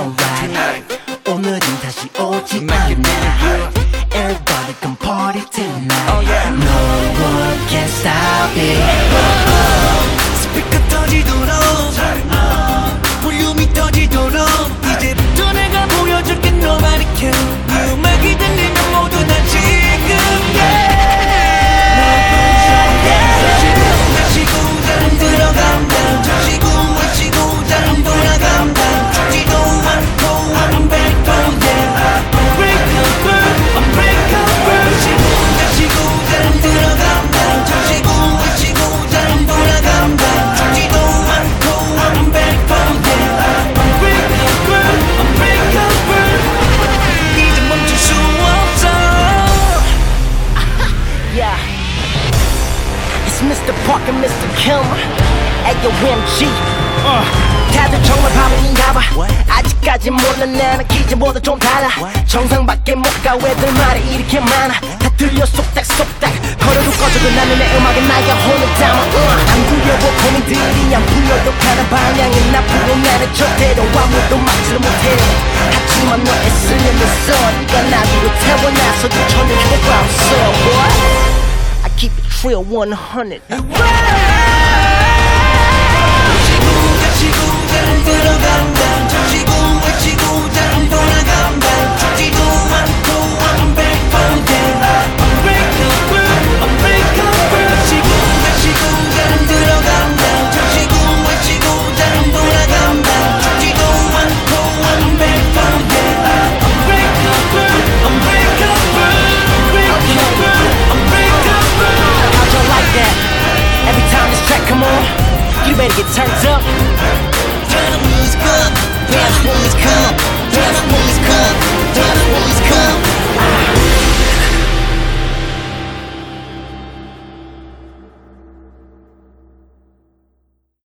alright. 오늘은 다시 오지 않아. Everybody come party tonight. No one can stop it. 스피커 터지도록 볼륨이 터지도록 이제부터 내가 보여줄게. Nobody can. 네 음악이 들리면 모두 다 지금 다시고 잘 들어간다. 다시고 외치고 잘 돌아간다. 죽지도 않고 I'm back from there. Unbreakable, unbreakable. 다시고 잘 들어간다. 다시고 외치고 잘 돌아간다. 죽지도 않고 I'm back from there. Unbreakable, unbreakable. 이제 멈출 수 없어. Yeah. It's Mr. Parker, Mr. Kim. AOMG. 다들 정말 바보인가봐. 아직까지 몰라. 나는 기존보다 좀 달라. 정상밖에 못 가. 왜들 말이 이렇게 많아. 다 들려 쏙닥쏙닥. 걸어도 꺼져도 나는 내 음악에 나의 혼을 담아. 안 두려워 고민들이 안 풀려도 가는 방향이 나쁘고 나는 절대로 아무도 막지를 못해. 하지만 너 애쓰는 소리가 나비로 태어나서도 전혀 효과 없어. Boy, I keep it real 100. 다시고 잘 들어간다.